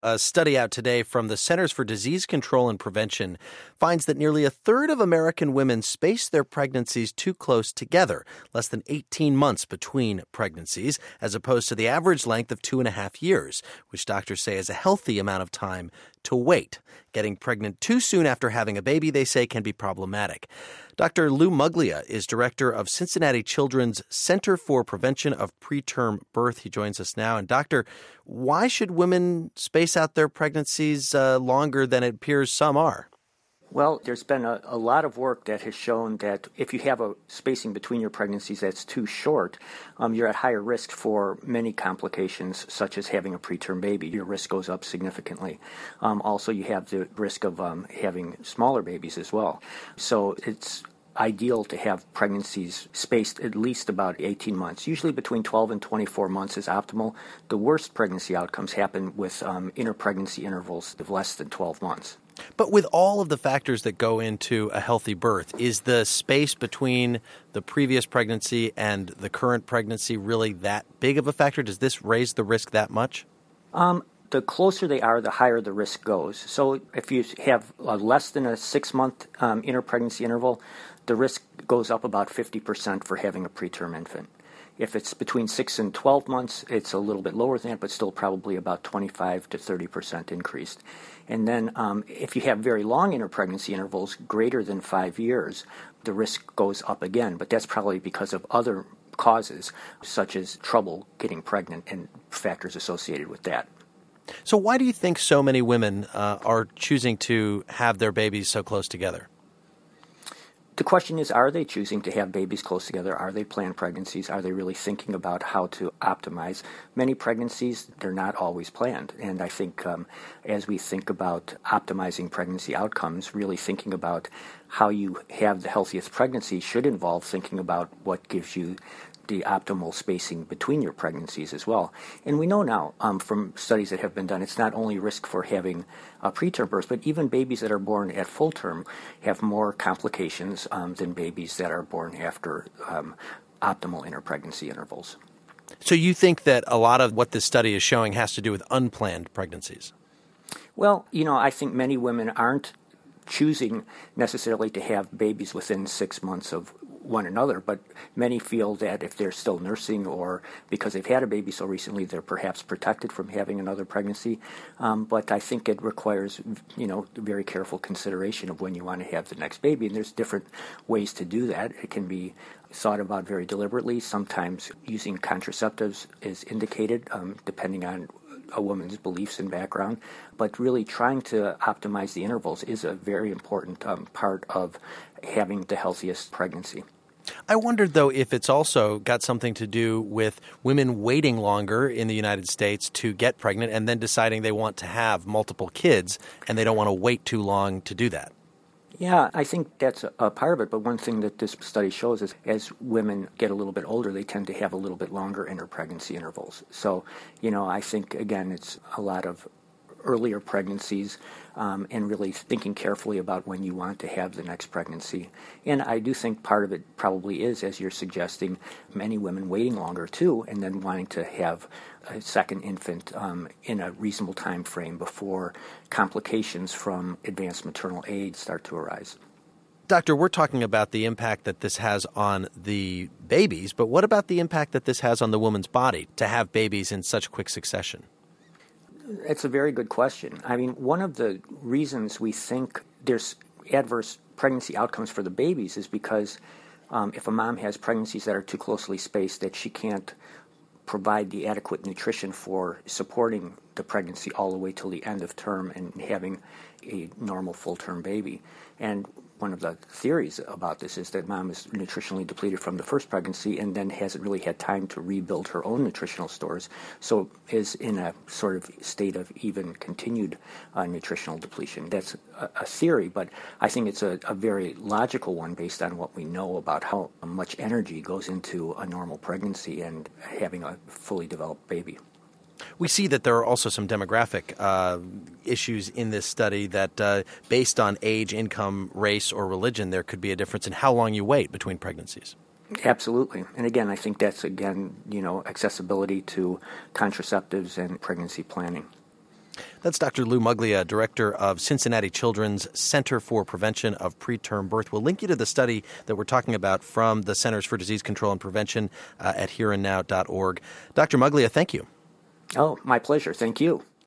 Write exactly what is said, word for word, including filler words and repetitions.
A study out today from the Centers for Disease Control and Prevention finds that nearly a third of American women space their pregnancies too close together, less than eighteen months between pregnancies, as opposed to the average length of two and a half years, which doctors say is a healthy amount of time to wait. Getting pregnant too soon after having a baby, they say, can be problematic. Doctor Lou Muglia is director of Cincinnati Children's Center for Prevention of Preterm Birth. He joins us now. And doctor, why should women space out their pregnancies uh, longer than it appears some are? Well, there's been a, a lot of work that has shown that if you have a spacing between your pregnancies that's too short, um, you're at higher risk for many complications, such as having a preterm baby. Your risk goes up significantly. Um, also, you have the risk of um, having smaller babies as well. So it's ideal to have pregnancies spaced at least about eighteen months. Usually between twelve and twenty-four months is optimal. The worst pregnancy outcomes happen with um, interpregnancy intervals of less than twelve months. But with all of the factors that go into a healthy birth, is the space between the previous pregnancy and the current pregnancy really that big of a factor? Does this raise the risk that much? Um, the closer they are, the higher the risk goes. So if you have a less than a six-month um, interpregnancy interval, the risk goes up about fifty percent for having a preterm infant. If it's between six and twelve months, it's a little bit lower than that, but still probably about twenty-five to thirty percent increased. And then um, if you have very long interpregnancy intervals, greater than five years, the risk goes up again. But that's probably because of other causes, such as trouble getting pregnant and factors associated with that. So why do you think so many women uh, are choosing to have their babies so close together? The question is, are they choosing to have babies close together? Are they planned pregnancies? Are they really thinking about how to optimize? Many pregnancies, they're not always planned. And I think um, as we think about optimizing pregnancy outcomes, really thinking about how you have the healthiest pregnancy should involve thinking about what gives you the optimal spacing between your pregnancies as well. And we know now um, from studies that have been done, it's not only risk for having a preterm birth, but even babies that are born at full term have more complications um, than babies that are born after um, optimal interpregnancy intervals. So you think that a lot of what this study is showing has to do with unplanned pregnancies? Well, you know, I think many women aren't choosing necessarily to have babies within six months of one another, but many feel that if they're still nursing or because they've had a baby so recently, they're perhaps protected from having another pregnancy. Um, but I think it requires, you know, very careful consideration of when you want to have the next baby. And there's different ways to do that. It can be thought about very deliberately. Sometimes using contraceptives is indicated, um, depending on a woman's beliefs and background, but really trying to optimize the intervals is a very important um, part of having the healthiest pregnancy. I wondered, though, if it's also got something to do with women waiting longer in the United States to get pregnant and then deciding they want to have multiple kids and they don't want to wait too long to do that. Yeah, I think that's a, a part of it, but one thing that this study shows is as women get a little bit older, they tend to have a little bit longer interpregnancy intervals. So, you know, I think, again, it's a lot of earlier pregnancies um, and really thinking carefully about when you want to have the next pregnancy. And I do think part of it probably is, as you're suggesting, many women waiting longer too and then wanting to have a second infant um, in a reasonable time frame before complications from advanced maternal age start to arise. Doctor, we're talking about the impact that this has on the babies, but what about the impact that this has on the woman's body to have babies in such quick succession? It's a very good question. I mean, one of the reasons we think there's adverse pregnancy outcomes for the babies is because um, if a mom has pregnancies that are too closely spaced, that she can't provide the adequate nutrition for supporting the pregnancy all the way till the end of term and having a normal full-term baby. And one of the theories about this is that mom is nutritionally depleted from the first pregnancy and then hasn't really had time to rebuild her own nutritional stores, so is in a sort of state of even continued uh, nutritional depletion. That's a, a theory, but I think it's a, a very logical one based on what we know about how much energy goes into a normal pregnancy and having a fully developed baby. We see that there are also some demographic uh, issues in this study that uh, based on age, income, race, or religion, there could be a difference in how long you wait between pregnancies. Absolutely. And again, I think that's, again, you know, accessibility to contraceptives and pregnancy planning. That's Doctor Lou Muglia, director of Cincinnati Children's Center for Prevention of Preterm Birth. We'll link you to the study that we're talking about from the Centers for Disease Control and Prevention uh, at here and now dot org. Doctor Muglia, thank you. Oh, my pleasure. Thank you.